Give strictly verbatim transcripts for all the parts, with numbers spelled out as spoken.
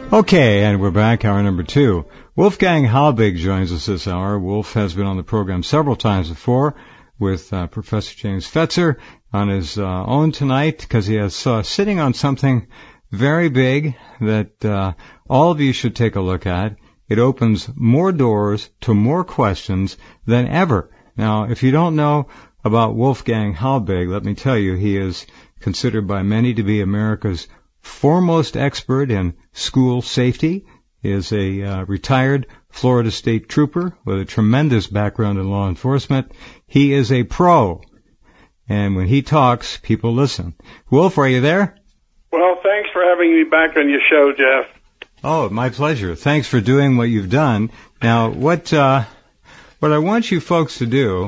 Okay, and we're back, hour number two. Wolfgang Halbig joins us this hour. Wolf has been on the program several times before with uh, Professor James Fetzer on his uh, own tonight, because he is uh, sitting on something very big that uh, all of you should take a look at. It opens more doors to more questions than ever. Now, if you don't know about Wolfgang Halbig, let me tell you, he is considered by many to be America's foremost expert in school safety. He is a uh, retired Florida State Trooper with a tremendous background in law enforcement. He is a pro, and when he talks, people listen. Wolf, are you there? Well, thanks for having me back on your show, Jeff. Oh, my pleasure. Thanks for doing what you've done. Now, what uh, what I want you folks to do,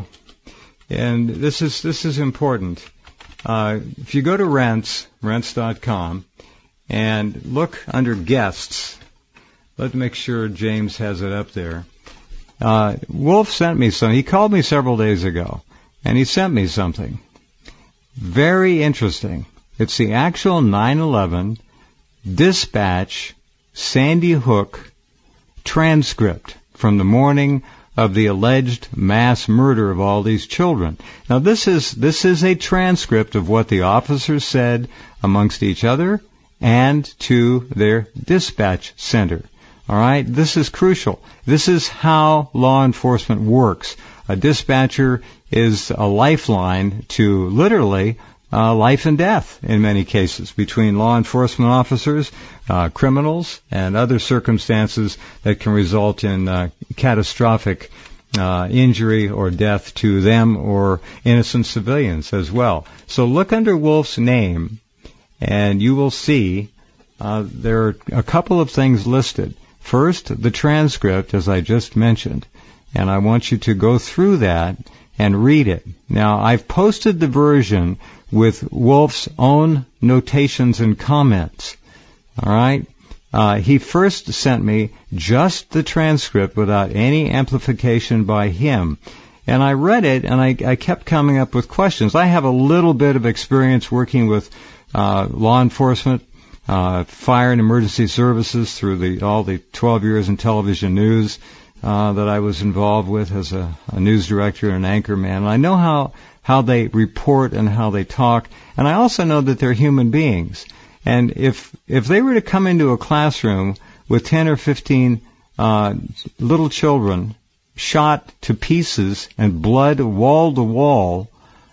and this is this is important. Uh, if you go to Rents, rents dot com, and look under guests, let's make sure James has it up there. Uh, Wolf sent me some. He called me several days ago, and he sent me something very interesting. It's the actual nine eleven Dispatch Sandy Hook transcript from the morning of the alleged mass murder of all these children. Now, this is this is a transcript of what the officers said amongst each other and to their dispatch center. All right? This is crucial. This is how law enforcement works. A dispatcher is a lifeline to literally uh, life and death in many cases between law enforcement officers, uh, criminals, and other circumstances that can result in uh, catastrophic uh, injury or death to them or innocent civilians as well. So look under Wolf's name, and you will see uh, there are a couple of things listed. First, the transcript, as I just mentioned, and I want you to go through that and read it. Now, I've posted the version with Wolf's own notations and comments. All right? Uh, he first sent me just the transcript without any amplification by him. And I read it, and I, I kept coming up with questions. I have a little bit of experience working with uh, law enforcement, uh, fire and emergency services through the all the twelve years in television news uh, that I was involved with as a, a news director and anchor man. And I know how, how they report and how they talk, and I also know that they're human beings. And if if they were to come into a classroom with ten or fifteen uh, little children shot to pieces and blood wall to wall,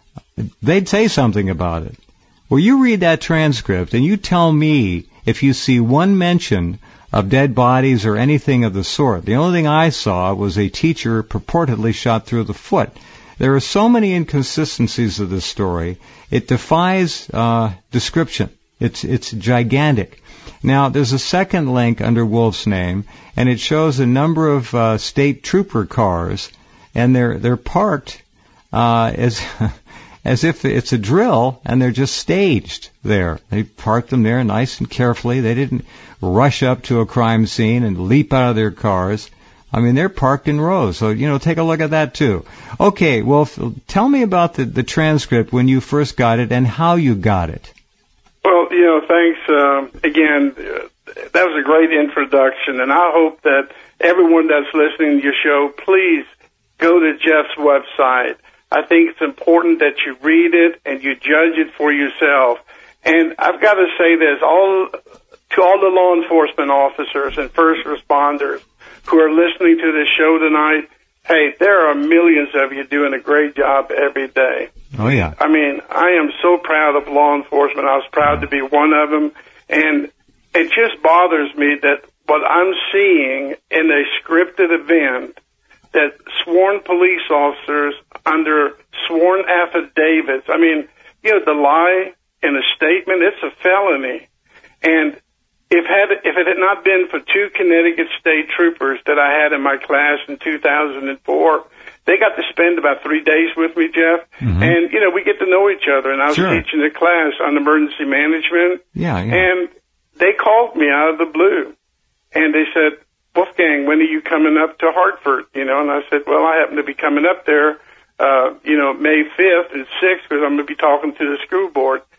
they'd say something about it. Well, you read that transcript and you tell me if you see one mention of dead bodies or anything of the sort. The only thing I saw was a teacher purportedly shot through the foot. There are so many inconsistencies of this story, it defies uh, description. It's it's gigantic. Now, there's a second link under Wolf's name, and it shows a number of uh, state trooper cars, and they're they're parked uh, as as if it's a drill, and they're just staged there. They parked them there nice and carefully. They didn't rush up to a crime scene and leap out of their cars. I mean, they're parked in rows. So, you know, take a look at that, too. Okay, Wolf, tell me about the, the transcript when you first got it and how you got it. Well, you know, thanks. Um, again, uh, that was a great introduction, and I hope that everyone that's listening to your show, please go to Jeff's website. I think it's important that you read it and you judge it for yourself. And I've got to say this, all to all the law enforcement officers and first responders who are listening to this show tonight, hey, there are millions of you doing a great job every day. Oh, yeah. I mean, I am so proud of law enforcement. I was proud to be one of them. And it just bothers me that what I'm seeing in a scripted event, that sworn police officers under sworn affidavits, I mean, you know, the lie in a statement, it's a felony. And if had if it had not been for two Connecticut state troopers that I had in my class in two thousand four, they got to spend about three days with me, Jeff. Mm-hmm. And, you know, we get to know each other. And I was sure. teaching a class on emergency management. Yeah, yeah. And they called me out of the blue. And they said, Wolfgang, when are you coming up to Hartford? You know, and I said, well, I happen to be coming up there, uh, you know, May fifth and sixth because I'm going to be talking to the school board.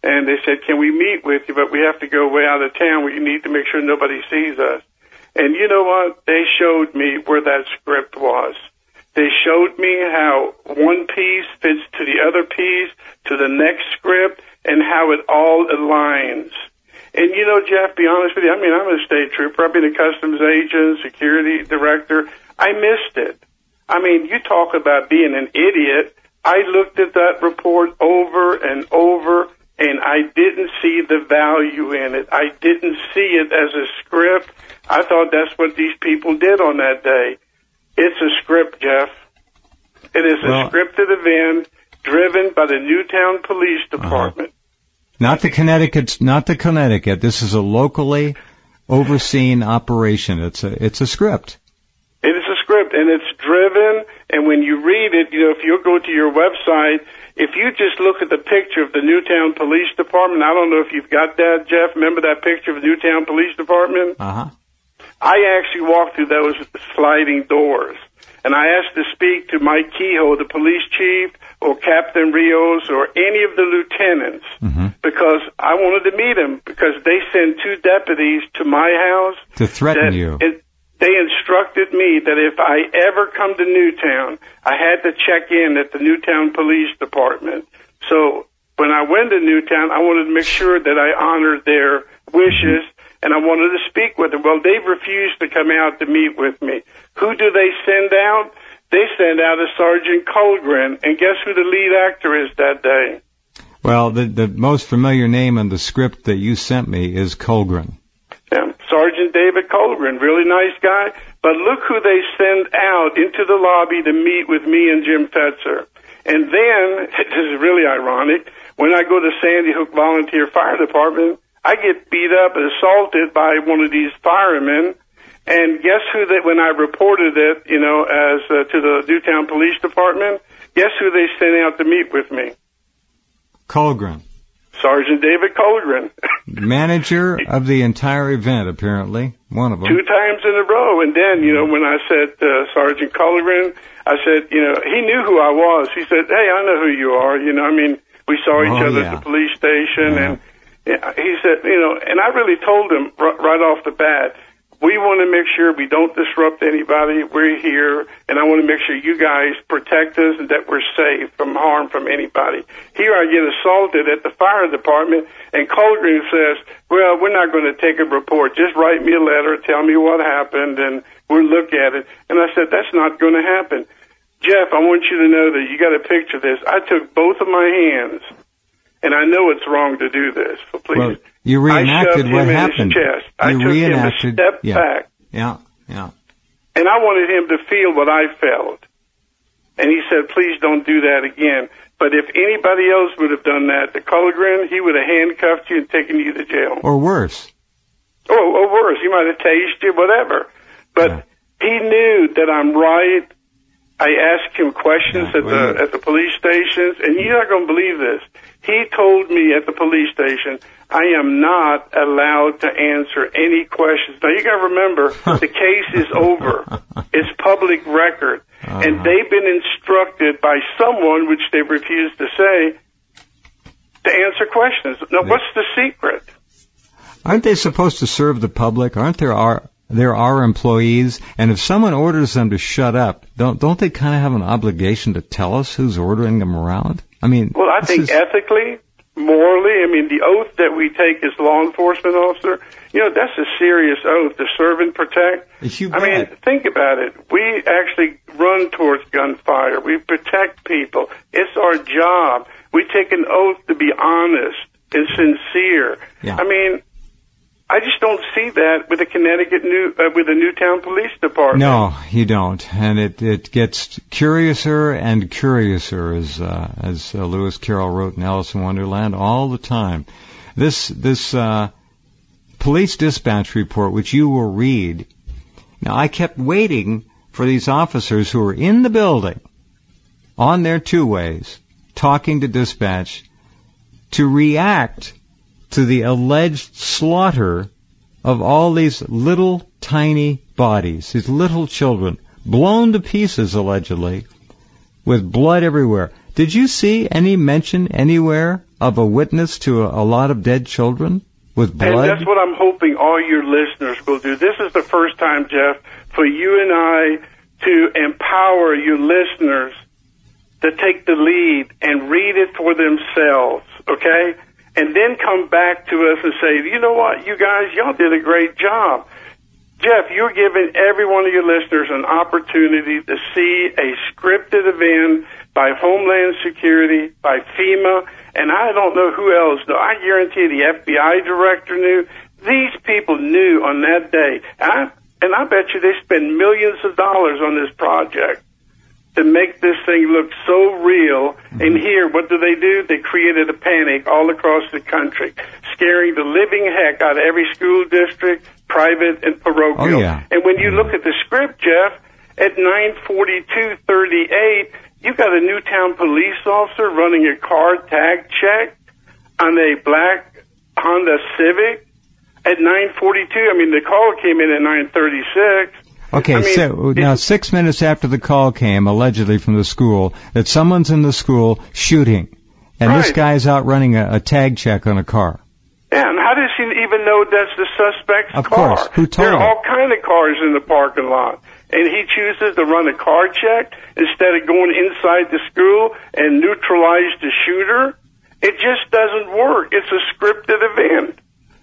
And they said, can we meet with you, but we have to go way out of town. We need to make sure nobody sees us. And you know what? They showed me where that script was. They showed me how one piece fits to the other piece, to the next script, and how it all aligns. And you know, Jeff, be honest with you, I mean, I'm a state trooper. I've been a customs agent, security director. I missed it. I mean, you talk about being an idiot. I looked at that report over and over, and I didn't see the value in it. I didn't see it as a script. I thought that's what these people did on that day. It's a script, Jeff. It is a well, scripted event driven by the Newtown Police Department. Uh-huh. Not the Connecticut, not the Connecticut. This is a locally overseen operation. It's a, it's a script. It is a script, and it's driven, and when you read it, you know, if you go to your website, if you just look at the picture of the Newtown Police Department, I don't know if you've got that, Jeff. Remember that picture of the Newtown Police Department? Uh-huh. I actually walked through those sliding doors, and I asked to speak to Mike Kehoe, the police chief, or Captain Rios, or any of the lieutenants, mm-hmm. because I wanted to meet him, because they sent two deputies to my house. To threaten you. It, they instructed me that if I ever come to Newtown, I had to check in at the Newtown Police Department. So when I went to Newtown, I wanted to make sure that I honored their wishes, and I wanted to speak with them. Well, they've refused to come out to meet with me. Who do they send out? They send out a Sergeant Colgren, and guess who the lead actor is that day? Well, the the most familiar name in the script that you sent me is Colgren. Yeah, Sergeant David Colgren, really nice guy. But look who they send out into the lobby to meet with me and Jim Fetzer. And then, this is really ironic, when I go to Sandy Hook Volunteer Fire Department, I get beat up and assaulted by one of these firemen. And guess who that when I reported it, you know, as uh, to the Newtown Police Department, guess who they sent out to meet with me? Colgren. Sergeant David Colgren. Manager of the entire event, apparently. One of them. Two times in a row. And then, you know, when I said uh, Sergeant Colgren, I said, you know, he knew who I was. He said, hey, I know who you are. You know, I mean, we saw each oh, other yeah. at the police station. Yeah. And he said, you know, and I really told him r- right off the bat, we want to make sure we don't disrupt anybody. We're here, and I want to make sure you guys protect us and that we're safe from harm from anybody. Here I get assaulted at the fire department, and Colgren says, well, we're not going to take a report. Just write me a letter, tell me what happened, and we'll look at it. And I said, that's not going to happen. Jeff, I want you to know that you got to picture this. I took both of my hands, and I know it's wrong to do this, so please. Well, you reenacted what happened. You I took reenacted. him a step yeah. back. Yeah, yeah. And I wanted him to feel what I felt. And he said, please don't do that again. But if anybody else would have done that, the Colgren, he would have handcuffed you and taken you to jail. Or worse. Or, or worse. He might have tased you, whatever. But yeah. he knew that I'm right. I asked him questions yeah, at well, the at the police stations, and you're not going to believe this. He told me at the police station, I am not allowed to answer any questions. Now, you got to remember, the case is over. It's public record. Uh-huh. And they've been instructed by someone, which they refused to say, to answer questions. Now, what's the secret? Aren't they supposed to serve the public? Aren't there our... There are employees, and if someone orders them to shut up, don't don't they kind of have an obligation to tell us who's ordering them around? I mean, well, I think is... ethically, morally, I mean, the oath that we take as law enforcement officer, you know, that's a serious oath to serve and protect. You I mean, think about it. We actually run towards gunfire. We protect people. It's our job. We take an oath to be honest and sincere. Yeah. I mean, I just don't see that with the Connecticut New uh, with the Newtown Police Department. No, you don't, and it it gets curiouser and curiouser, as uh, as uh, Lewis Carroll wrote in Alice in Wonderland, all the time. This this uh, police dispatch report, which you will read. Now, I kept waiting for these officers who were in the building, on their two ways, talking to dispatch, to react to the alleged slaughter of all these little tiny bodies, these little children, blown to pieces allegedly, with blood everywhere. Did you see any mention anywhere of a witness to a, a lot of dead children with blood? And that's what I'm hoping all your listeners will do. This is the first time, Jeff, for you and I to empower your listeners to take the lead and read it for themselves, okay? And then come back to us and say, you know what, you guys, y'all did a great job. Jeff, you're giving every one of your listeners an opportunity to see a scripted event by Homeland Security, by FEMA, and I don't know who else knew. I guarantee the F B I director knew. These people knew on that day. And I, and I bet you they spend millions of dollars on this project to make this thing look so real. Mm-hmm. And here, what do they do? They created a panic all across the country, scaring the living heck out of every school district, private and parochial. Oh, yeah. And when you look at the script, Jeff, at nine forty-two thirty-eight, you got a Newtown police officer running a car tag check on a black Honda Civic at nine forty-two. I mean, the call came in at nine thirty-six. Okay, I mean, so now six minutes after the call came, allegedly from the school, that someone's in the school shooting, and right. This guy's out running a, a tag check on a car. Yeah, and how does he even know that's the suspect's of car? Of course, who told There him? are all kind of cars in the parking lot, and he chooses to run a car check instead of going inside the school and neutralize the shooter. It just doesn't work. It's a scripted event.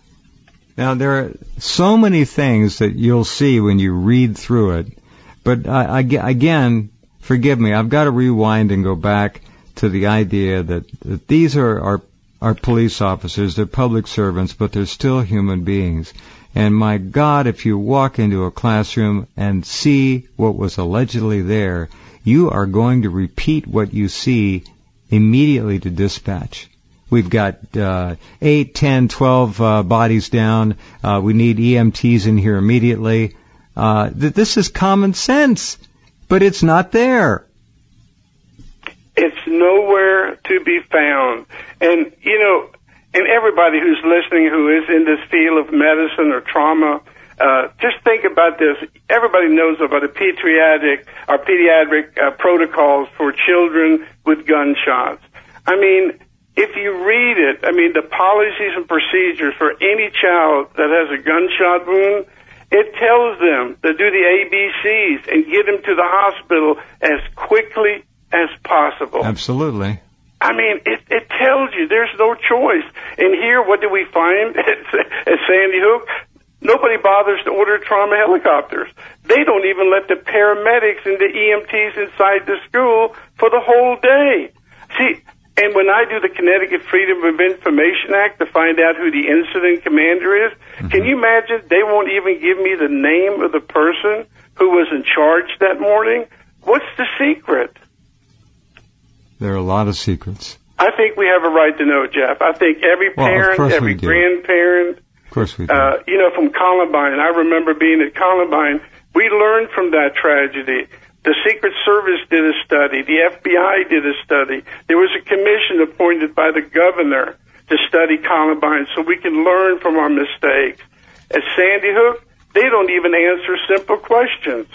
Now, there are so many things that you'll see when you read through it, but I, I, again, forgive me, I've got to rewind and go back to the idea that, that these are, are, are police officers, they're public servants, but they're still human beings. And my God, if you walk into a classroom and see what was allegedly there, you are going to repeat what you see immediately to dispatch. We've got uh, eight, ten, twelve uh, bodies down. Uh, we need E M Ts in here immediately. Uh, th- this is common sense, but it's not there. It's nowhere to be found. And, you know, and everybody who's listening who is in this field of medicine or trauma, uh, just think about this. Everybody knows about the pediatric or pediatric uh, protocols for children with gunshots. I mean, if you read it, I mean, the policies and procedures for any child that has a gunshot wound, it tells them to do the A B Cs and get them to the hospital as quickly as possible. Absolutely. I mean, it, it tells you there's no choice. And here, what do we find at, at Sandy Hook? Nobody bothers to order trauma helicopters. They don't even let the paramedics and the E M Ts inside the school for the whole day. See, and when I do the Connecticut Freedom of Information Act to find out who the incident commander is, mm-hmm. Can you imagine they won't even give me the name of the person who was in charge that morning? What's the secret? There are a lot of secrets. I think we have a right to know, Jeff. I think every parent, well, every grandparent, of course we do. Uh, you know, from Columbine, I remember being at Columbine, we learned from that tragedy. The Secret Service did a study. The F B I did a study. There was a commission appointed by the governor to study Columbine so we can learn from our mistakes. At Sandy Hook, they don't even answer simple questions.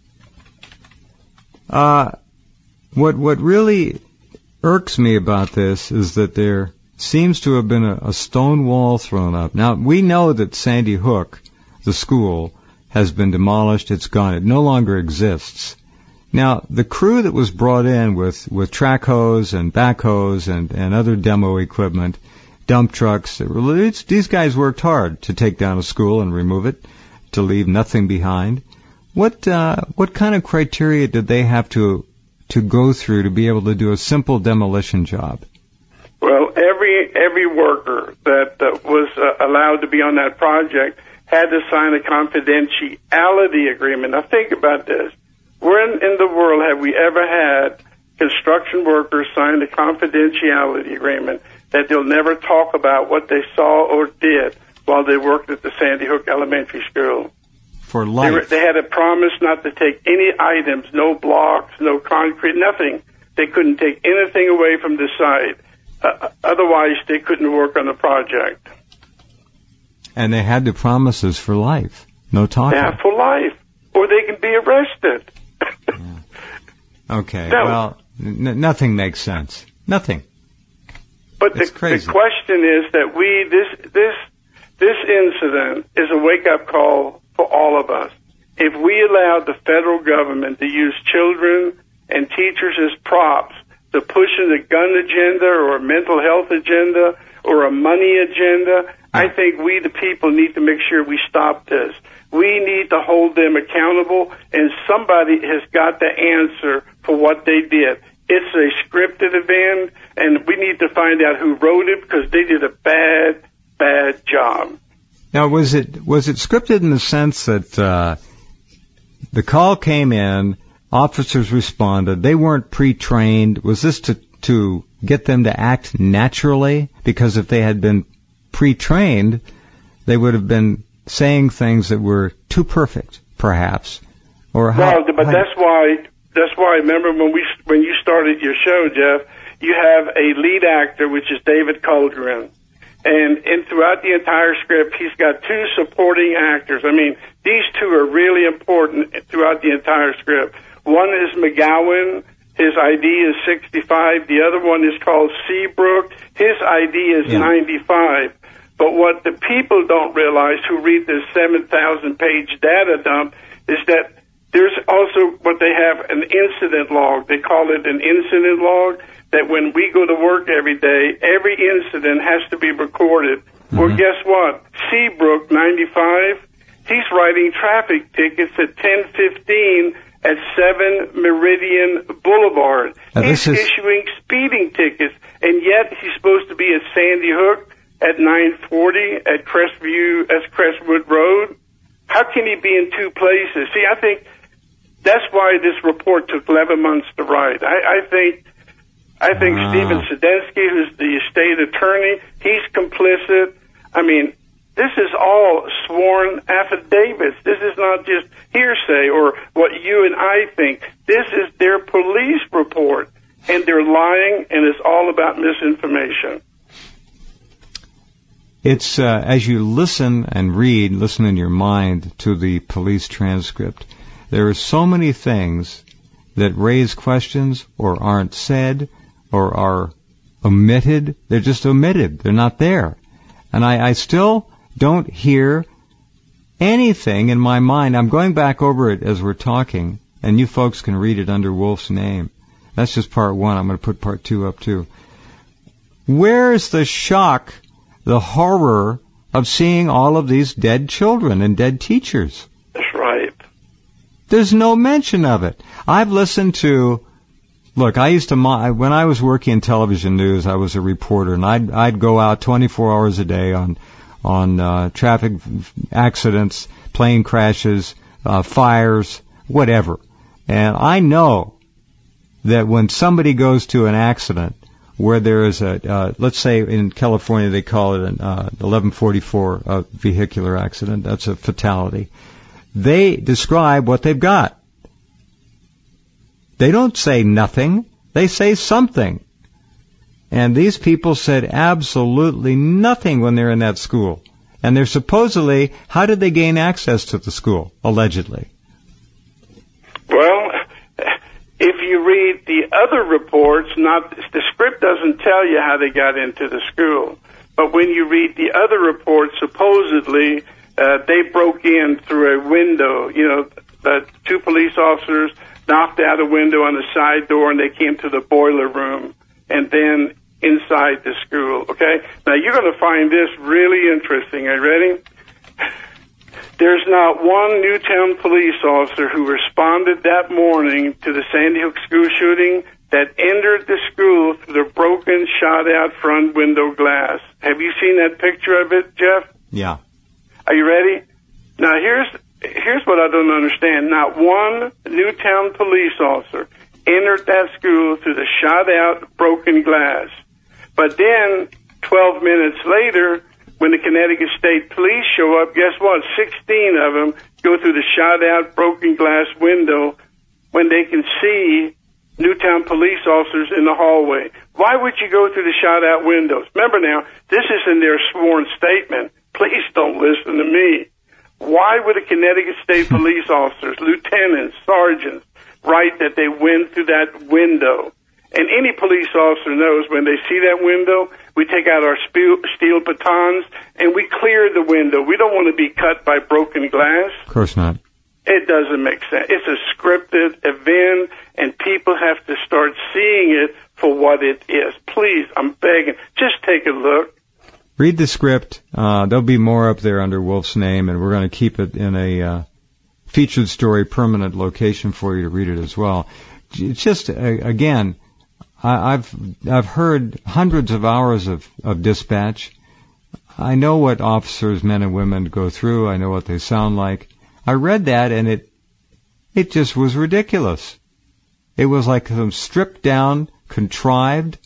Uh, what, what really irks me about this is that there seems to have been a, a stone wall thrown up. Now, we know that Sandy Hook, the school, has been demolished. It's gone. It no longer exists. Now, the crew that was brought in with, with track hose and backhoes and, and other demo equipment, dump trucks, these guys worked hard to take down a school and remove it, to leave nothing behind. What uh, what kind of criteria did they have to to go through to be able to do a simple demolition job? Well, every every worker that uh, was uh, allowed to be on that project had to sign a confidentiality agreement. Now, think about this. Where in, in the world have we ever had construction workers sign a confidentiality agreement that they'll never talk about what they saw or did while they worked at the Sandy Hook Elementary School? For life. They, were, they had a promise not to take any items, no blocks, no concrete, nothing. They couldn't take anything away from the site. Uh, otherwise, they couldn't work on the project. And they had the promises for life. No talking. Yeah, for life. Or they can be arrested. Yeah. Okay. No. Well, N- nothing makes sense. Nothing. But the, the question is that we this this this incident is a wake-up call for all of us. If we allow the federal government to use children and teachers as props to push a gun agenda or a mental health agenda or a money agenda, I think we, the people, need to make sure we stop this. We need to hold them accountable, and somebody has got to answer for what they did. It's a scripted event, and we need to find out who wrote it because they did a bad, bad job. Now, was it was it scripted in the sense that uh, the call came in, officers responded, they weren't pre-trained? Was this to to get them to act naturally? Because if they had been pre-trained, they would have been saying things that were too perfect, perhaps. Or how, well, but how, that's why that's why. Remember when we when you started your show, Jeff, you have a lead actor, which is David Colgren, and and throughout the entire script, he's got two supporting actors. I mean, these two are really important throughout the entire script. One is McGowan. His I D is sixty-five. The other one is called Seabrook. His I D is yeah. ninety-five. But what the people don't realize who read this seven thousand page data dump is that there's also what they have, an incident log. They call it an incident log, that when we go to work every day, every incident has to be recorded. Mm-hmm. Well, guess what? Seabrook, ninety-five, he's writing traffic tickets at ten fifteen at seven Meridian Boulevard. Now, he's is... issuing speeding tickets, and yet he's supposed to be at Sandy Hook at nine forty at Crestview, as Crestwood Road. How can he be in two places? See, I think that's why this report took eleven months to write. I, I think, I think wow. Stephen Sedensky, who's the state attorney, he's complicit. I mean, this is all sworn affidavits. This is not just hearsay or what you and I think. This is their police report, and they're lying, and it's all about misinformation. It's, uh, as you listen and read, listen in your mind to the police transcript, there are so many things that raise questions or aren't said or are omitted. They're just omitted. They're not there. And I, I still don't hear anything in my mind. I'm going back over it as we're talking, and you folks can read it under Wolf's name. That's just part one. I'm going to put part two up too. Where's the shock, the horror of seeing all of these dead children and dead teachers? That's right. There's no mention of it. I've listened to, look, I used to, when I was working in television news, I was a reporter, and I'd, I'd go out twenty-four hours a day on, on, uh, traffic accidents, plane crashes, uh, fires, whatever. And I know that when somebody goes to an accident, where there is a, uh, let's say in California they call it an uh, eleven forty-four uh, vehicular accident. That's a fatality. They describe what they've got. They don't say nothing. They say something. And these people said absolutely nothing when they're in that school. And they're supposedly, how did they gain access to the school, allegedly? Well, if you read the other reports, not the script doesn't tell you how they got into the school. But when you read the other reports, supposedly uh, they broke in through a window. You know, the two police officers knocked out a window on the side door, and they came to the boiler room, and then inside the school. Okay? Now, you're going to find this really interesting. Are you ready? There's not one Newtown police officer who responded that morning to the Sandy Hook school shooting that entered the school through the broken, shot-out front window glass. Have you seen that picture of it, Jeff? Yeah. Are you ready? Now, here's here's what I don't understand. Not one Newtown police officer entered that school through the shot-out, broken glass. But then, twelve minutes later, when the Connecticut State Police show up, guess what? sixteen of them go through the shot-out, broken glass window when they can see Newtown police officers in the hallway. Why would you go through the shot-out windows? Remember now, this is in their sworn statement. Please don't listen to me. Why would the Connecticut State Police officers, lieutenants, sergeants, write that they went through that window? And any police officer knows when they see that window, we take out our steel batons and we clear the window. We don't want to be cut by broken glass. Of course not. It doesn't make sense. It's a scripted event, and people have to start seeing it for what it is. Please, I'm begging, just take a look. Read the script. Uh, there'll be more up there under Wolf's name, and we're going to keep it in a uh, featured story permanent location for you to read it as well. It's just, uh, again, I, I've I've heard hundreds of hours of, of dispatch. I know what officers, men and women, go through. I know what they sound like. I read that, and it it just was ridiculous. It was like some stripped down, contrived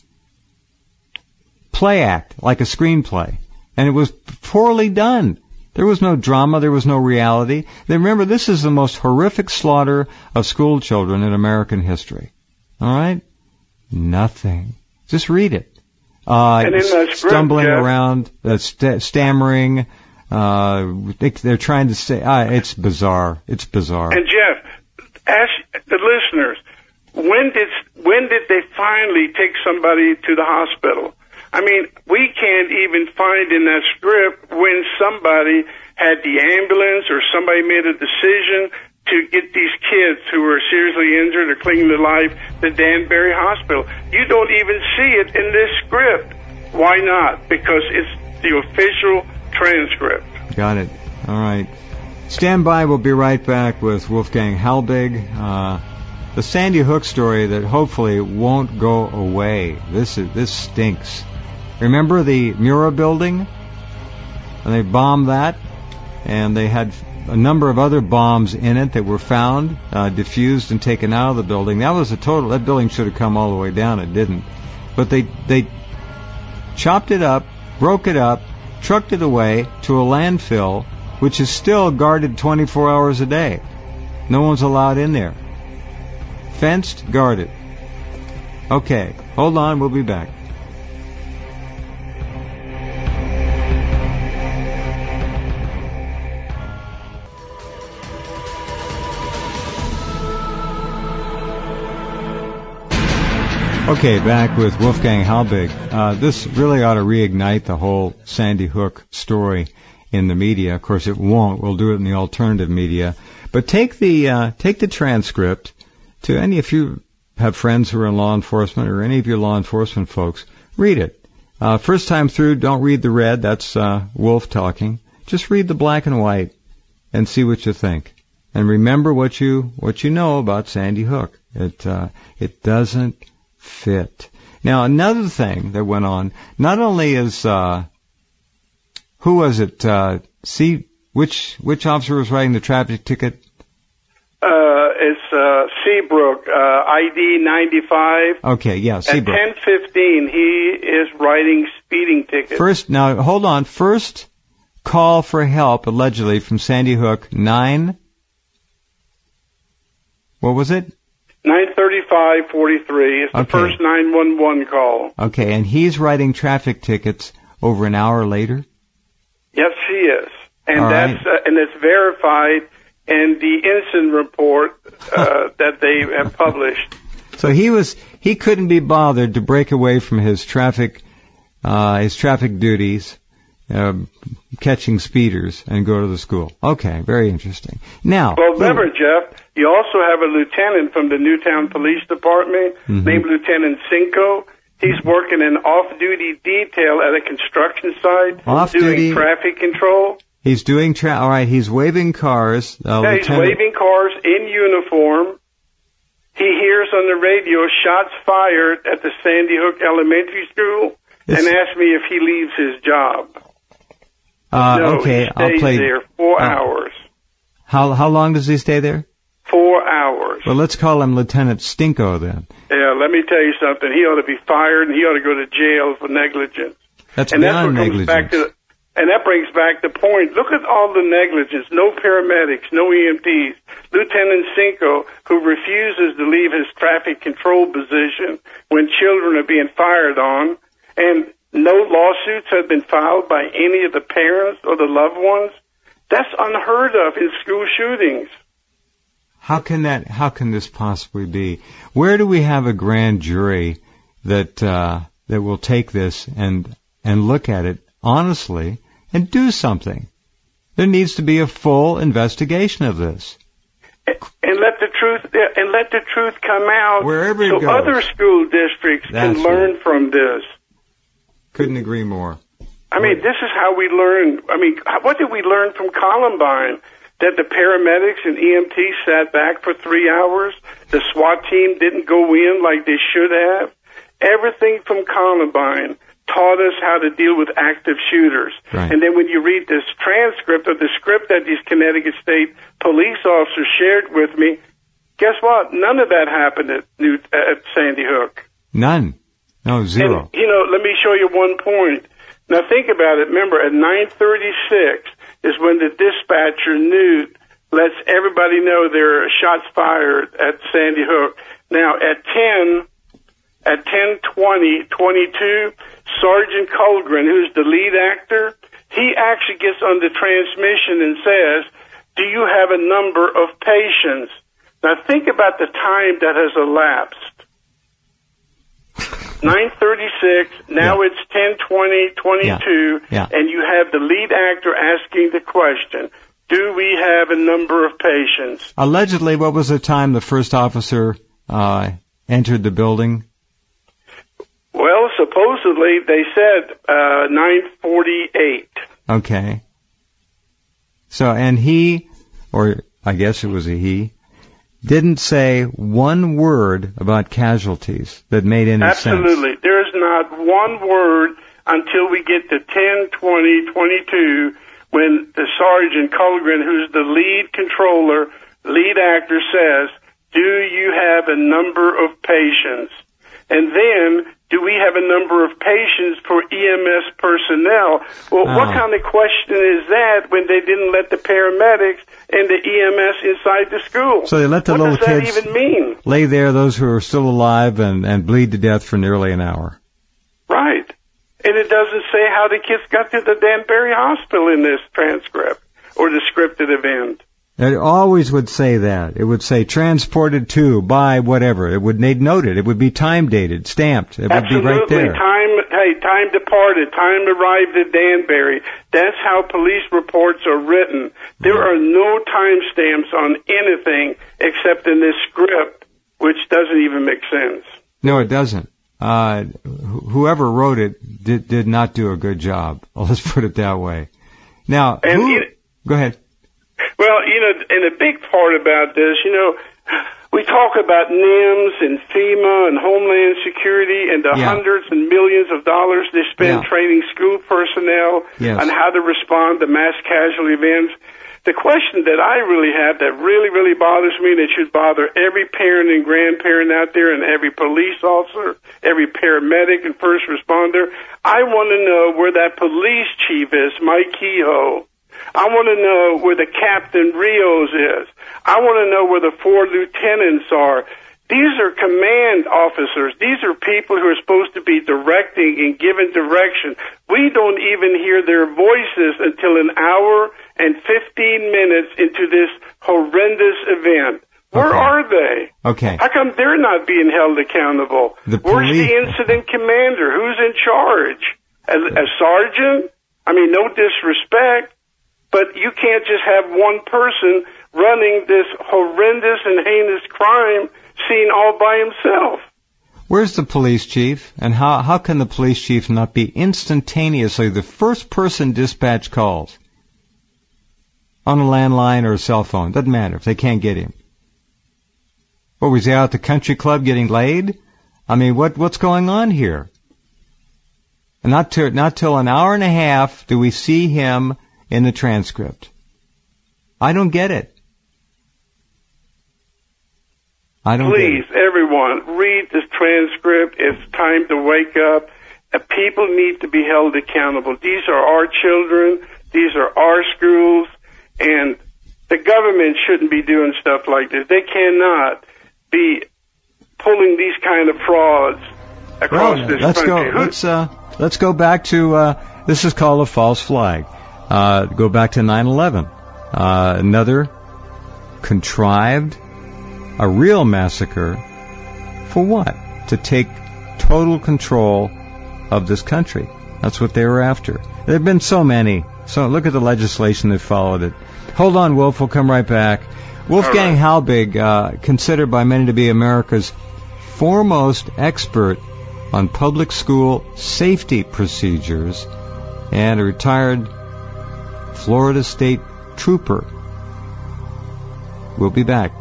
play act, like a screenplay. And it was poorly done. There was no drama. There was no reality. Then remember, this is the most horrific slaughter of school children in American history. All right? Nothing. Just read it. Uh, and in the script, stumbling Jeff, around, uh, st- stammering. Uh, they, they're trying to say, ah, it's bizarre. It's bizarre. And Jeff, ask the listeners, when did when did they finally take somebody to the hospital? I mean, we can't even find in that script when somebody had the ambulance or somebody made a decision to get these kids who were seriously injured or clinging to life to Danbury Hospital. You don't even see it in this script. Why not? Because it's the official transcript. Got it. All right. Stand by. We'll be right back with Wolfgang Halbig. Uh, the Sandy Hook story that hopefully won't go away. This is this stinks. Remember the Murrah building? And they bombed that, and they had a number of other bombs in it that were found, uh, diffused and taken out of the building. That was a total. That building should have come all the way down. It didn't. But they they chopped it up, broke it up, trucked it away to a landfill, which is still guarded twenty-four hours a day. No one's allowed in there. Fenced, guarded. Okay, hold on, we'll be back. Okay, back with Wolfgang Halbig. Uh, this really ought to reignite the whole Sandy Hook story in the media. Of course, it won't. We'll do it in the alternative media. But take the uh, take the transcript to any, if you have friends who are in law enforcement or any of your law enforcement folks, read it. Uh, first time through, don't read the red. That's uh, Wolf talking. Just read the black and white and see what you think. And remember what you what you know about Sandy Hook. It uh, it doesn't fit. Now, another thing that went on, not only is, uh, who was it, uh, see, which, which officer was writing the traffic ticket? Uh, it's, uh, Seabrook, uh, I D ninety-five. Okay, yeah, Seabrook. At ten fifteen, he is writing speeding tickets. First, now, hold on, first call for help, allegedly, from Sandy Hook, nine, what was it? nine thirty-five forty-three. It's the okay. first nine one one call. Okay, and he's writing traffic tickets over an hour later? Yes, he is. And All that's right. uh, and it's verified in the incident report uh, that they have published. So he was he couldn't be bothered to break away from his traffic uh his traffic duties, uh, catching speeders, and go to the school. Okay, very interesting. Now, well, remember, Jeff, you also have a lieutenant from the Newtown Police Department mm-hmm. named Lieutenant Cinco. He's working in off-duty detail at a construction site, off-duty doing traffic control. He's doing tra- all right. He's waving cars. Uh, yeah, he's Lieutenant- waving cars in uniform. He hears on the radio shots fired at the Sandy Hook Elementary School It's- and asks me if he leaves his job. Uh, no, okay, he stays I'll play. there four uh, hours. How how long does he stay there? Four hours. Well, let's call him Lieutenant Stinko then. Yeah, let me tell you something. He ought to be fired, and he ought to go to jail for negligence. That's and beyond that's what comes negligence. back to, and that brings back the point. Look at all the negligence. No paramedics, no E M Ts. Lieutenant Cinco, who refuses to leave his traffic control position when children are being fired on, and no lawsuits have been filed by any of the parents or the loved ones. That's unheard of in school shootings. How can that? How can this possibly be? Where do we have a grand jury that uh, that will take this and and look at it honestly and do something? There needs to be a full investigation of this. And let the truth and let the truth come out, wherever it so goes. Other school districts That's can learn right. from this. Couldn't agree more. I mean, this is how we learn. I mean, what did we learn from Columbine? That the paramedics and E M T sat back for three hours. The SWAT team didn't go in like they should have. Everything from Columbine taught us how to deal with active shooters. Right. And then when you read this transcript of the script that these Connecticut State police officers shared with me, guess what? None of that happened at, New, at Sandy Hook. None. No, zero. And, you know, let me show you one point. Now think about it. Remember, at nine thirty-six is when the dispatcher knew, lets everybody know there are shots fired at Sandy Hook. Now at ten, at ten twenty, twenty-two, Sergeant Colgren, who's the lead actor, he actually gets on the transmission and says, do you have a number of patients? Now think about the time that has elapsed. nine thirty-six, now yeah. It's ten twenty, twenty-two, yeah. Yeah. And you have the lead actor asking the question, do we have a number of patients? Allegedly, what was the time the first officer uh, entered the building? Well, supposedly they said uh, nine forty-eight. Okay. So, and he, or I guess it was a he, didn't say one word about casualties that made any Absolutely. sense. Absolutely. There's not one word until we get to ten twenty, twenty-two, when the Sergeant Colgren, who's the lead controller, lead actor, says, do you have a number of patients? And then, do we have a number of patients for E M S personnel? Well, oh. what kind of question is that when they didn't let the paramedics and the E M S inside the school? So they let the what little does that kids even mean? lay there, those who are still alive, and, and bleed to death for nearly an hour. Right. And it doesn't say how the kids got to the Danbury Hospital in this transcript or the scripted event. It always would say that. It would say transported to by whatever. It would they'd note it. It would be time dated, stamped. It Absolutely. would be right there. Time, hey, time departed, time arrived at Danbury. That's how police reports are written. There are no time stamps on anything except in this script, which doesn't even make sense. No, it doesn't. Uh, wh- whoever wrote it did, did not do a good job. Let's put it that way. Now, and who, it, go ahead. Well, you know, and a big part about this, you know, we talk about N I M S and FEMA and Homeland Security and the yeah. hundreds and millions of dollars they spend yeah. training school personnel yes. on how to respond to mass casualty events. The question that I really have that really, really bothers me, and it should bother every parent and grandparent out there and every police officer, every paramedic and first responder, I want to know where that police chief is, Mike Kehoe. I want to know where the Captain Rios is. I want to know where the four lieutenants are. These are command officers. These are people who are supposed to be directing and giving direction. We don't even hear their voices until an hour and fifteen minutes into this horrendous event. Where okay. are they? Okay. How come they're not being held accountable? The Where's police... the incident commander? Who's in charge? A, a sergeant? I mean, no disrespect, but you can't just have one person running this horrendous and heinous crime scene all by himself. Where's the police chief? And how, how can the police chief not be instantaneously the first person dispatch calls? On a landline or a cell phone. Doesn't matter if they can't get him. What, was he out at the country club getting laid? I mean, what what's going on here? And not till, not till an hour and a half do we see him in the transcript. I don't get it. I don't Please, get it. everyone, read this transcript. It's time to wake up. Uh, people need to be held accountable. These are our children. These are our schools. And the government shouldn't be doing stuff like this. They cannot be pulling these kind of frauds across well, this let's country. Go, let's, uh, let's go back to, uh, this is called a false flag. Uh, go back to nine eleven. Uh, another contrived a real massacre. For what? To take total control of this country. That's what they were after. There have been so many. So look at the legislation that followed it. Hold on, Wolf. We'll come right back. Wolfgang right. Halbig, uh, considered by many to be America's foremost expert on public school safety procedures and a retired Florida State trooper. We'll be back.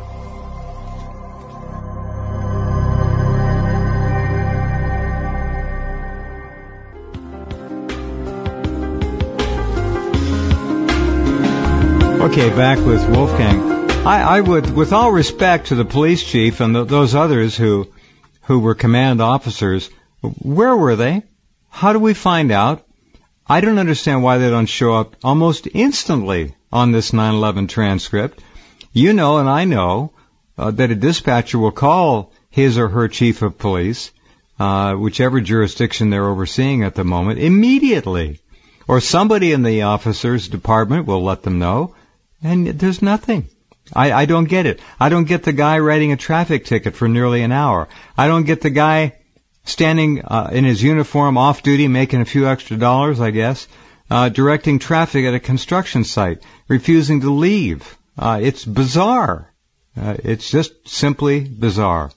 Okay, back with Wolfgang. I, I would, with all respect to the police chief and the, those others who who were command officers, where were they? How do we find out? I don't understand why they don't show up almost instantly on this nine eleven transcript. You know and I know uh, that a dispatcher will call his or her chief of police, uh, whichever jurisdiction they're overseeing at the moment, immediately. Or somebody in the officer's department will let them know. And there's nothing. I, I don't get it. I don't get the guy writing a traffic ticket for nearly an hour. I don't get the guy standing uh, in his uniform off duty, making a few extra dollars, I guess, uh, directing traffic at a construction site, refusing to leave. Uh, it's bizarre. Uh, it's just simply bizarre.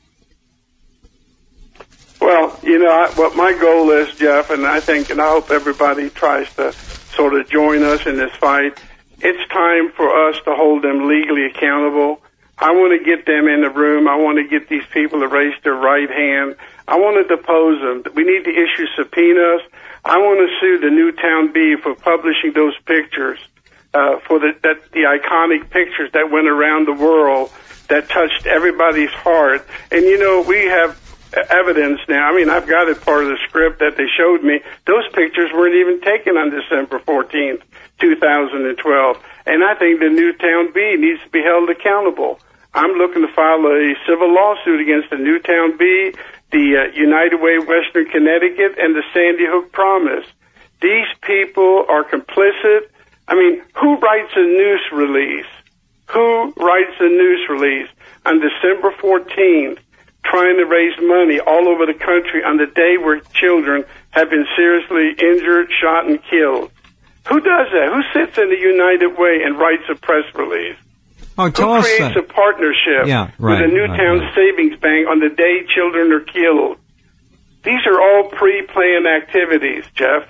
Well, you know, I, what my goal is, Jeff, and I think, and I hope everybody tries to sort of join us in this fight, it's time for us to hold them legally accountable. I want to get them in the room. I want to get these people to raise their right hand. I want to depose them. We need to issue subpoenas. I want to sue the Newtown Bee for publishing those pictures, uh, for the, that, the iconic pictures that went around the world that touched everybody's heart. And, you know, we have evidence now. I mean, I've got it part of the script that they showed me. Those pictures weren't even taken on December fourteenth, two thousand twelve. And I think the Newtown Bee needs to be held accountable. I'm looking to file a civil lawsuit against the Newtown Bee, the uh, United Way Western Connecticut, and the Sandy Hook Promise. These people are complicit. I mean, who writes a news release? Who writes a news release on December fourteenth trying to raise money all over the country on the day where children have been seriously injured, shot, and killed? Who does that? Who sits in the United Way and writes a press release? Oh, tell Who us creates that. a partnership yeah, right, with a Newtown right, right. Savings Bank on the day children are killed? These are all pre-planned activities, Jeff.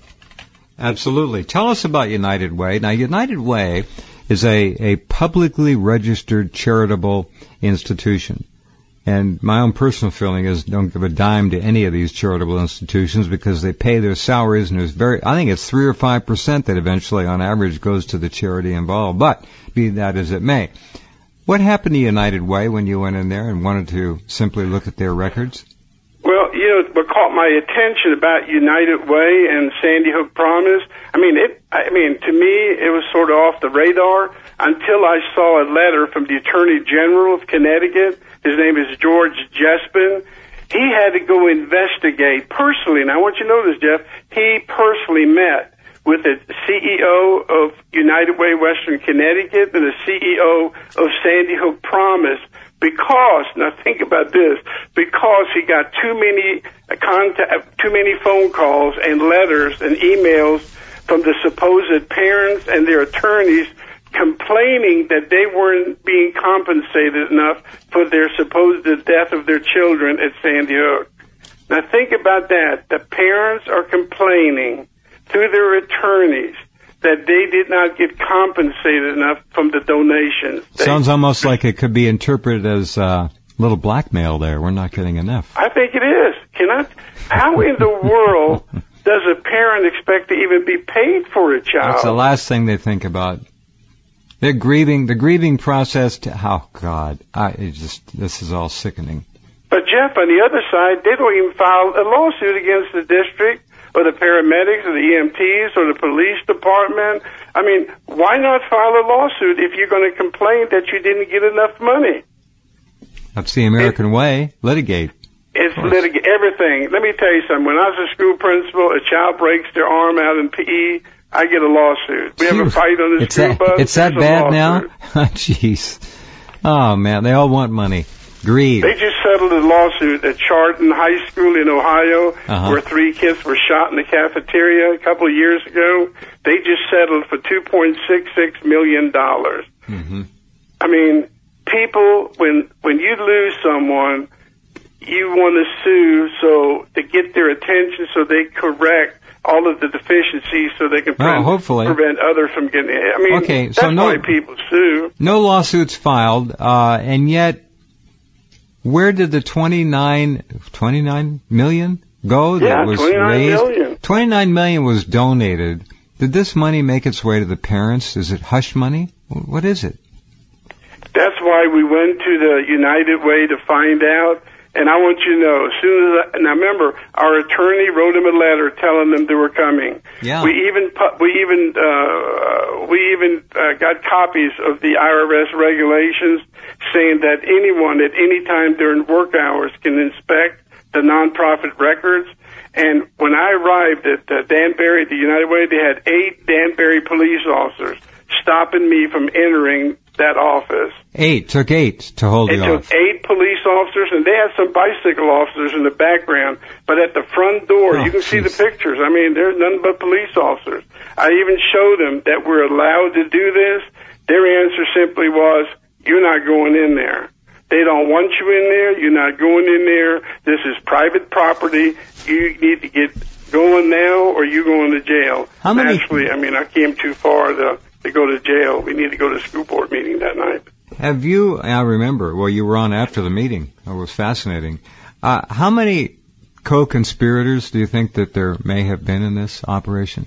Absolutely. Tell us about United Way. Now, United Way is a, a publicly registered charitable institution. And my own personal feeling is don't give a dime to any of these charitable institutions because they pay their salaries and there's very, I think it's three or five percent that eventually on average goes to the charity involved. But be that as it may, what happened to United Way when you went in there and wanted to simply look at their records? Well, you know, what caught my attention about United Way and Sandy Hook Promise, I mean, it, I mean, to me, it was sort of off the radar until I saw a letter from the Attorney General of Connecticut. His name is George Jespin. He had to go investigate personally. And I want you to know this, Jeff. He personally met with the C E O of United Way Western Connecticut and the C E O of Sandy Hook Promise because, now think about this, because he got too many contact, too many phone calls and letters and emails from the supposed parents and their attorneys complaining that they weren't being compensated enough for their supposed death of their children at Sandy Hook. Now think about that. The parents are complaining through their attorneys that they did not get compensated enough from the donations. They, Sounds almost like it could be interpreted as a uh, little blackmail there. We're not getting enough. I think it is. Cannot, how in the world does a parent expect to even be paid for a child? That's the last thing they think about. They're grieving, the grieving process to, oh God, I, it just, this is all sickening. But Jeff, on the other side, they don't even file a lawsuit against the district or the paramedics or the E M Ts or the police department. I mean, why not file a lawsuit if you're going to complain that you didn't get enough money? That's the American it, way. Litigate. It's litigate everything. Let me tell you something. When I was a school principal, a child breaks their arm out in P E, I get a lawsuit. We have a fight on the it's school that, bus. It's that bad now? Jeez. Oh, man, they all want money. Greed. They just settled a lawsuit at Chardon High School in Ohio, uh-huh. where three kids were shot in the cafeteria a couple of years ago. They just settled for two point six six million dollars. Mm-hmm. I mean, people, when when you lose someone, you want to sue so to get their attention so they correct all of the deficiencies so they can well, prevent, hopefully. prevent others from getting it. I mean, okay, that's so no, why people sue. No lawsuits filed, uh, and yet, where did the twenty-nine, twenty-nine million go that yeah, was twenty-nine raised? million. twenty-nine million was donated. Did this money make its way to the parents? Is it hush money? What is it? That's why we went to the United Way to find out. And I want you to know, as soon as I, now remember, our attorney wrote them a letter telling them they were coming. Yeah. We even we even uh, we even uh, got copies of the I R S regulations saying that anyone at any time during work hours can inspect the nonprofit records. And when I arrived at uh, Danbury, the United Way, they had eight Danbury police officers stopping me from entering that office. Eight. Took eight to hold it you took off. eight police officers, and they had some bicycle officers in the background. But at the front door, oh, you can geez. see the pictures. I mean, there's nothing but police officers. I even showed them that we're allowed to do this. Their answer simply was, you're not going in there. They don't want you in there. You're not going in there. This is private property. You need to get going now, or you're going to jail. How many? Actually, I mean, I came too far to, to go to jail. We need to go to a school board meeting that night. Have you, I remember, well, you were on after the meeting. It was fascinating. Uh, how many co-conspirators do you think that there may have been in this operation?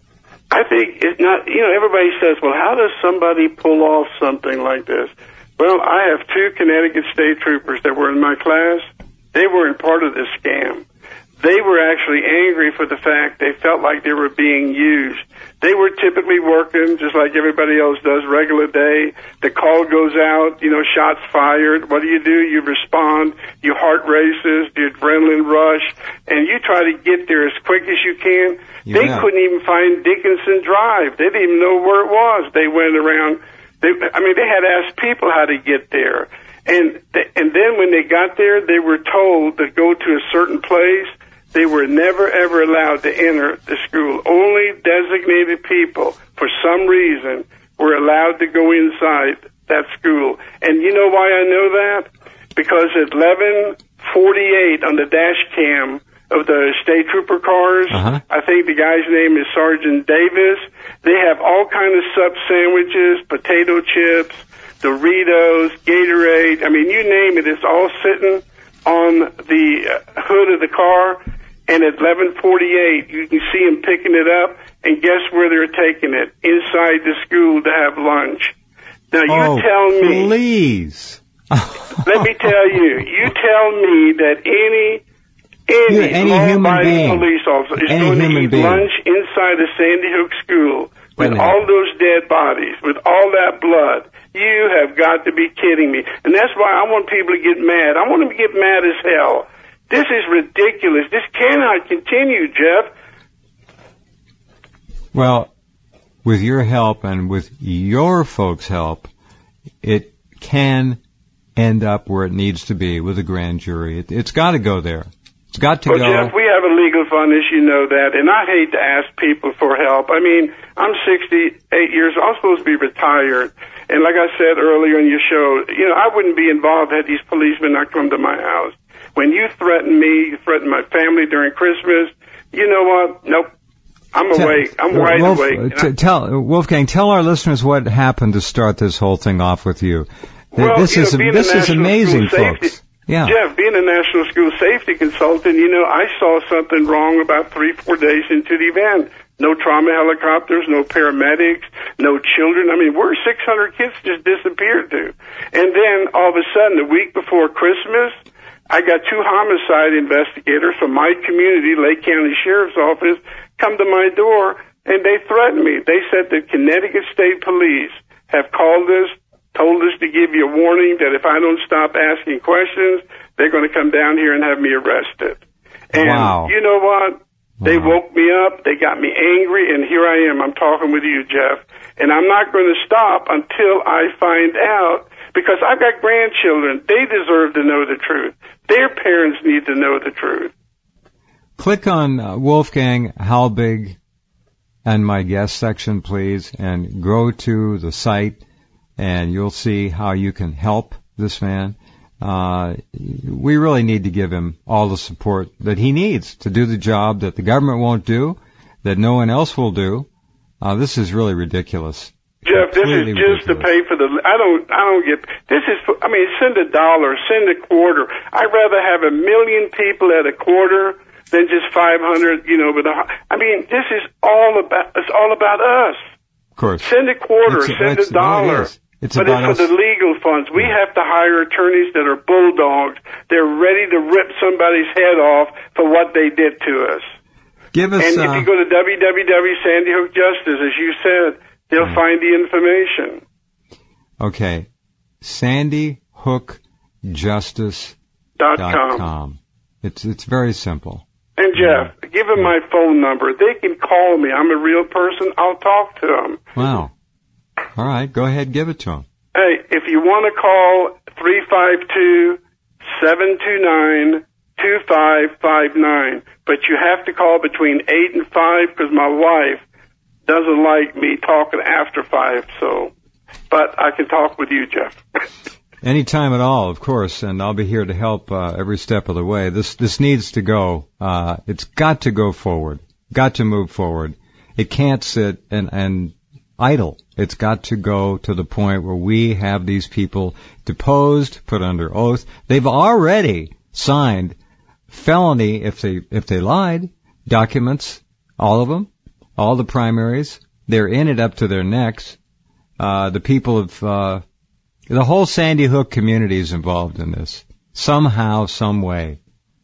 I think it's not, you know, everybody says, well, how does somebody pull off something like this? Well, I have two Connecticut state troopers that were in my class. They weren't part of this scam. They were actually angry for the fact they felt like they were being used. They were typically working just like everybody else does, regular day. The call goes out, you know, shots fired. What do you do? You respond. Your heart races, your adrenaline rush, and you try to get there as quick as you can. Yeah. They couldn't even find Dickinson Drive. They didn't even know where it was. They went around. They, I mean, they had asked people how to get there. And, th- and then when they got there, they were told to go to a certain place. They were never, ever allowed to enter the school. Only designated people, for some reason, were allowed to go inside that school. And you know why I know that? Because at eleven forty-eight on the dash cam of the state trooper cars, uh-huh. I think the guy's name is Sergeant Davis, they have all kind of sub sandwiches, potato chips, Doritos, Gatorade. I mean, you name it, it's all sitting on the hood of the car. And at eleven forty-eight, you can see them picking it up, and guess where they're taking it? Inside the school to have lunch. Now, you oh, tell me... please. Let me tell you, you tell me that any... Any, yeah, any human being, police officer is any going to human eat being. lunch inside a Sandy Hook school with Wait all those dead bodies, with all that blood. You have got to be kidding me. And that's why I want people to get mad. I want them to get mad as hell. This is ridiculous. This cannot continue, Jeff. Well, with your help and with your folks' help, it can end up where it needs to be with a grand jury. It, it's got to go there. It's got to well, go. Jeff, we have a legal fund, as you know that, and I hate to ask people for help. I mean, I'm sixty-eight years old. I'm supposed to be retired. And like I said earlier in your show, you know, I wouldn't be involved had these policemen not come to my house. When you threaten me, you threaten my family during Christmas, you know what? Nope. I'm awake. I'm wide Wolf, awake. T- tell, Wolfgang, tell our listeners what happened to start this whole thing off with you. Well, this you is know, this is amazing, safety, folks. Yeah. Jeff, being a national school safety consultant, you know, I saw something wrong about three, four days into the event. No trauma helicopters, no paramedics, no children. I mean, where six hundred kids just disappeared to? And then all of a sudden, the week before Christmas, I got two homicide investigators from my community, Lake County Sheriff's Office, come to my door, and they threatened me. They said the Connecticut State Police have called us, told us to give you a warning that if I don't stop asking questions, they're going to come down here and have me arrested. And wow. you know what? They wow. woke me up, they got me angry, and here I am. I'm talking with you, Jeff. And I'm not going to stop until I find out, because I've got grandchildren. They deserve to know the truth. Their parents need to know the truth. Click on uh, Wolfgang Halbig and my guest section, please, and go to the site, and you'll see how you can help this man. Uh, we really need to give him all the support that he needs to do the job that the government won't do, that no one else will do. Uh, this is really ridiculous. Jeff, this Completely is just ridiculous. To pay for the, I don't, I don't get, this is, I mean, send a dollar, send a quarter. I'd rather have a million people at a quarter than just five hundred, you know, with a, I mean, this is all about, it's all about us. Of course. Send a quarter, it's, send it's, a dollar. It it's but about it's for us. the legal funds. We have to hire attorneys that are bulldogs. They're ready to rip somebody's head off for what they did to us. Give us, and uh, if you go to w w w dot sandy hook justice, as you said, they'll yeah. find the information. Okay. sandy hook justice dot com. It's, it's very simple. And Jeff, yeah. give them yeah. my phone number. They can call me. I'm a real person. I'll talk to them. Wow. All right. Go ahead. Give it to them. Hey, if you want to call, three five two, seven two nine, two five five nine. But you have to call between eight and five because my wife doesn't like me talking after five. So, but I can talk with you, Jeff. Anytime at all, of course, and I'll be here to help uh, every step of the way. This this needs to go. Uh, it's got to go forward. Got to move forward. It can't sit and, and idle. It's got to go to the point where we have these people deposed, put under oath. They've already signed felony, if they if they lied, documents, all of them, all the primaries. They're in it up to their necks. Uh, the people of... Uh, The whole Sandy Hook community is involved in this, somehow, some way.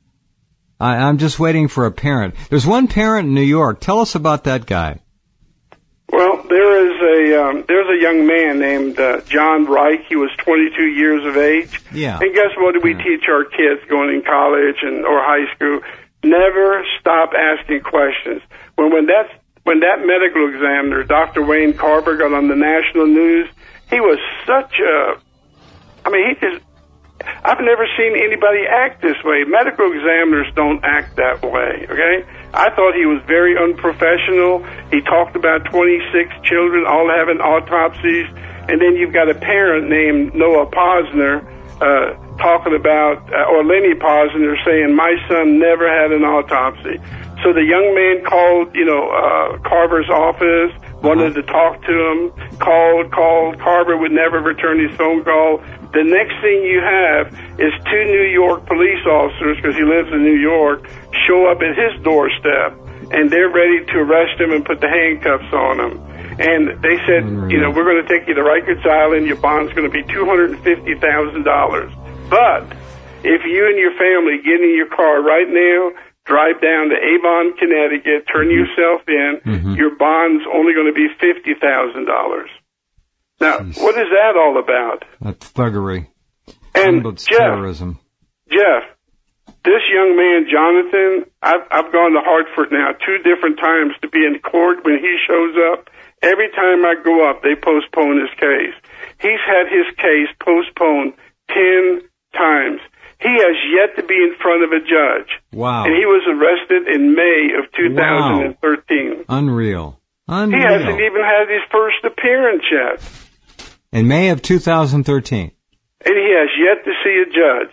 I, I'm just waiting for a parent. There's one parent in New York. Tell us about that guy. Well, there is a um, there's a young man named uh, John Reich. He was twenty-two years of age. Yeah. And guess what? Do we yeah. teach our kids going in college and or high school? Never stop asking questions. When when that when that medical examiner, Doctor Wayne Carver, got on the national news. He was such a, I mean, he just, I've never seen anybody act this way. Medical examiners don't act that way, okay? I thought he was very unprofessional. He talked about twenty-six children all having autopsies, and then you've got a parent named Noah Posner uh, talking about, uh, or Lenny Posner saying, my son never had an autopsy. So the young man called, you know, uh, Carver's office, wanted to talk to him, called, called. Carver would never return his phone call. The next thing you have is two New York police officers, because he lives in New York, show up at his doorstep, and they're ready to arrest him and put the handcuffs on him. And they said, mm-hmm. you know, we're going to take you to Rikers Island. Your bond's going to be two hundred fifty thousand dollars. But if you and your family get in your car right now, drive down to Avon, Connecticut, turn mm-hmm. yourself in, mm-hmm. your bond's only going to be fifty thousand dollars. Now, Jeez. What is that all about? That's thuggery. And Jeff, terrorism. Jeff, this young man, Jonathan, I've, I've gone to Hartford now two different times to be in court when he shows up. Every time I go up, they postpone his case. He's had his case postponed ten times. He has yet to be in front of a judge. Wow. And he was arrested in May of two thousand thirteen. Wow. Unreal. Unreal. He hasn't even had his first appearance yet. In May of two thousand thirteen. And he has yet to see a judge.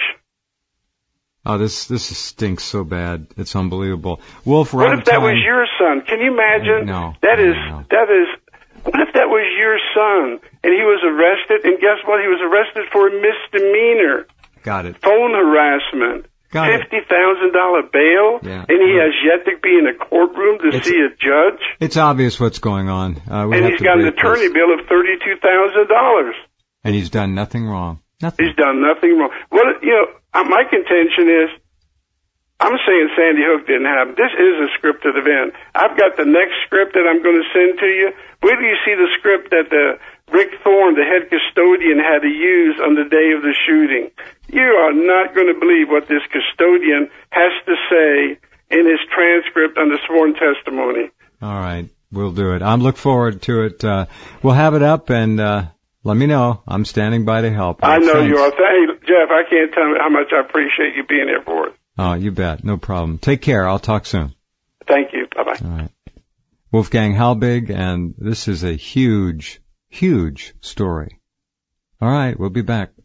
Oh, this this stinks so bad. It's unbelievable. Wolf, we're what out if that of time. was your son? Can you imagine? No. That is, no. that is, what if that was your son and he was arrested, and guess what? He was arrested for a misdemeanor. Got it. Phone harassment. Got fifty thousand dollars bail, yeah. and he yeah. has yet to be in a courtroom to it's, see a judge. It's obvious what's going on. Uh, we and have he's to got an attorney this. bill of thirty-two thousand dollars. And he's done nothing wrong. Nothing. He's done nothing wrong. What, you know, my contention is, I'm saying Sandy Hook didn't happen. This is a scripted event. I've got the next script that I'm going to send to you. Wait till you see the script that the Rick Thorne, the head custodian, had to use on the day of the shooting. You are not going to believe what this custodian has to say in his transcript under sworn testimony. All right. We'll do it. I look forward to it. Uh, we'll have it up, and uh, let me know. I'm standing by to help. I know Thanks. you are. Hey, Jeff, I can't tell you how much I appreciate you being here for us. Oh, you bet. No problem. Take care. I'll talk soon. Thank you. Bye-bye. All right. Wolfgang Halbig, and this is a huge, huge story. All right, we'll be back.